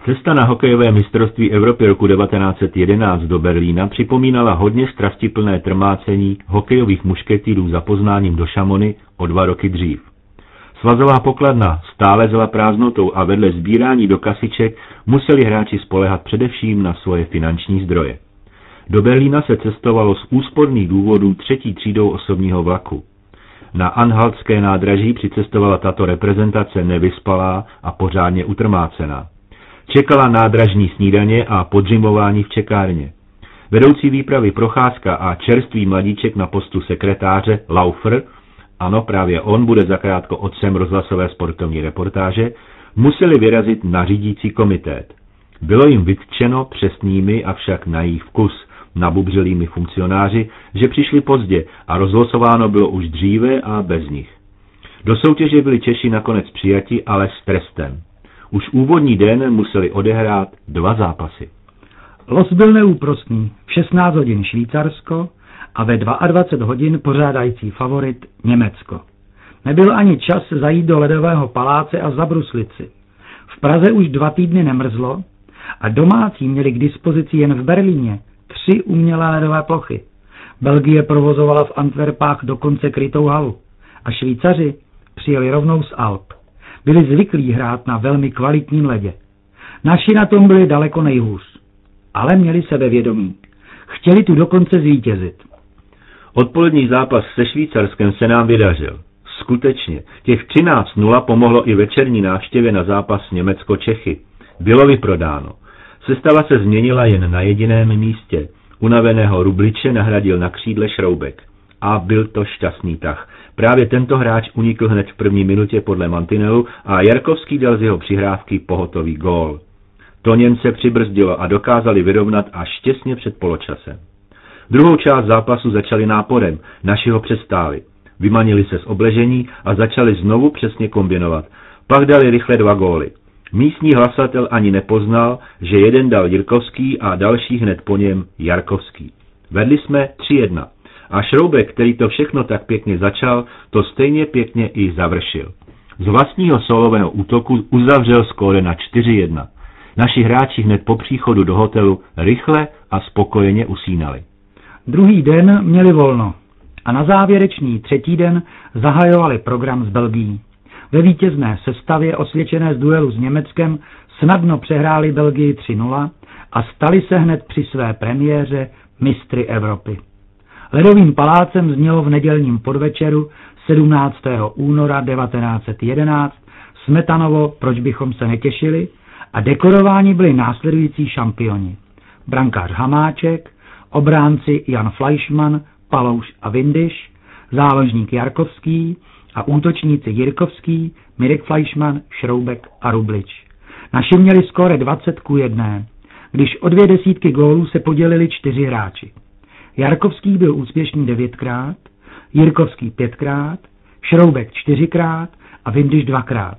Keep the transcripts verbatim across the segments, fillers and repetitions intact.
Cesta na hokejové mistrovství Evropy roku devatenáct set jedenáct do Berlína připomínala hodně strastiplné trmácení hokejových mušketýrů za poznáním do Šamony o dva roky dřív. Svazová pokladna stále zela prázdnotou a vedle sbírání do kasiček museli hráči spoléhat především na svoje finanční zdroje. Do Berlína se cestovalo z úsporných důvodů třetí třídou osobního vlaku. Na Anhaltské nádraží přicestovala tato reprezentace nevyspalá a pořádně utrmácená. Čekala nádražní snídaně a podřimování v čekárně. Vedoucí výpravy Procházka a čerstvý mladíček na postu sekretáře Laufer, ano, právě on bude zakrátko otcem rozhlasové sportovní reportáže, museli vyrazit na řídící komitét. Bylo jim vytčeno přesnými, avšak na jejich vkus, nabubřelými funkcionáři, že přišli pozdě a rozlosováno bylo už dříve a bez nich. Do soutěže byli Češi nakonec přijati, ale s trestem. Už úvodní den museli odehrát dva zápasy. Los byl neúprostný. V šestnáct hodin Švýcarsko a ve dvacet dva hodin pořádající favorit Německo. Nebyl ani čas zajít do ledového paláce a zabruslit si. V Praze už dva týdny nemrzlo a domácí měli k dispozici jen v Berlíně tři umělé ledové plochy. Belgie provozovala v Antwerpách dokonce krytou halu a Švýcaři přijeli rovnou z Alp. Byli zvyklí hrát na velmi kvalitním ledě. Naši na tom byli daleko nejhůř, ale měli sebevědomí. Chtěli tu dokonce zvítězit. Odpolední zápas se Švýcarskem se nám vydařil. Skutečně, těch třináct nula pomohlo i večerní návštěvě na zápas Německo-Čechy. Bylo vyprodáno. Sestava se změnila jen na jediném místě. Unaveného Rubliče nahradil na křídle Šroubek. A byl to šťastný tah. Právě tento hráč unikl hned v první minutě podle mantinelu a Jarkovský dal z jeho přihrávky pohotový gól. To Němce přibrzdilo a dokázali vyrovnat až těsně před poločasem. Druhou část zápasu začali náporem, naši ho přestáli. Vymanili se z obležení a začali znovu přesně kombinovat. Pak dali rychle dva góly. Místní hlasatel ani nepoznal, že jeden dal Jirkovský a další hned po něm Jarkovský. Vedli jsme tři jedna. A Šroubek, který to všechno tak pěkně začal, to stejně pěkně i završil. Z vlastního solového útoku uzavřel skóre na čtyři jedna. Naši hráči hned po příchodu do hotelu rychle a spokojeně usínali. Druhý den měli volno a na závěrečný třetí den zahajovali program s Belgií. Ve vítězné sestavě osvědčené z duelu s Německem snadno přehráli Belgii tři nula a stali se hned při své premiéře mistry Evropy. Ledovým palácem znělo v nedělním podvečeru sedmnáctého února devatenáct set jedenáct Smetanovo Proč bychom se netěšili a dekorováni byli následující šampioni. Brankář Hamáček, obránci Jan Fleischmann, Palouš a Windisch, záložník Jarkovský a útočníci Jirkovský, Mirek Fleischmann, Šroubek a Rublič. Naši měli skóre dvacet ku jedné, když o dvě desítky gólů se podělili čtyři hráči. Jarkovský byl úspěšný devětkrát, Jirkovský pětkrát, Šroubek čtyřikrát a Windisch dvakrát.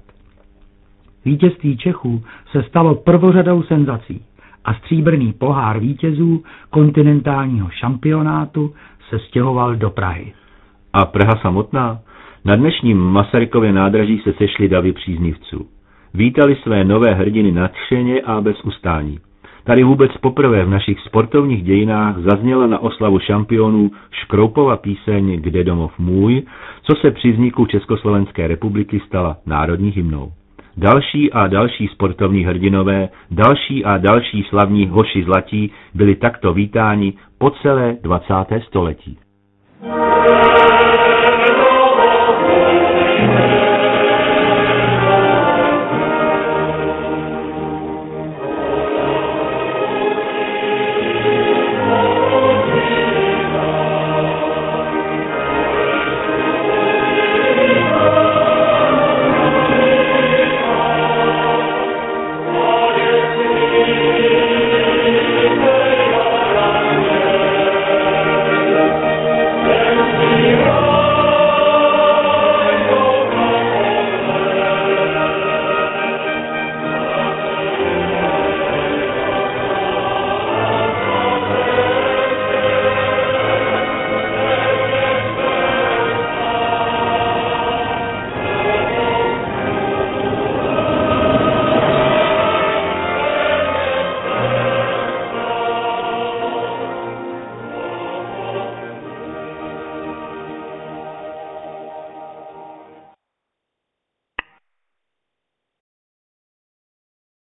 Vítězství Čechů se stalo prvořadou senzací a stříbrný pohár vítězů kontinentálního šampionátu se stěhoval do Prahy. A Praha samotná? Na dnešním Masarykově nádraží se sešli davy příznivců. Vítali své nové hrdiny nadšeně a bez ustání. Tady vůbec poprvé v našich sportovních dějinách zazněla na oslavu šampionů Škroupova píseň Kde domov můj, co se při vzniku Československé republiky stala národní hymnou. Další a další sportovní hrdinové, další a další slavní hoši zlatí byli takto vítáni po celé dvacáté století.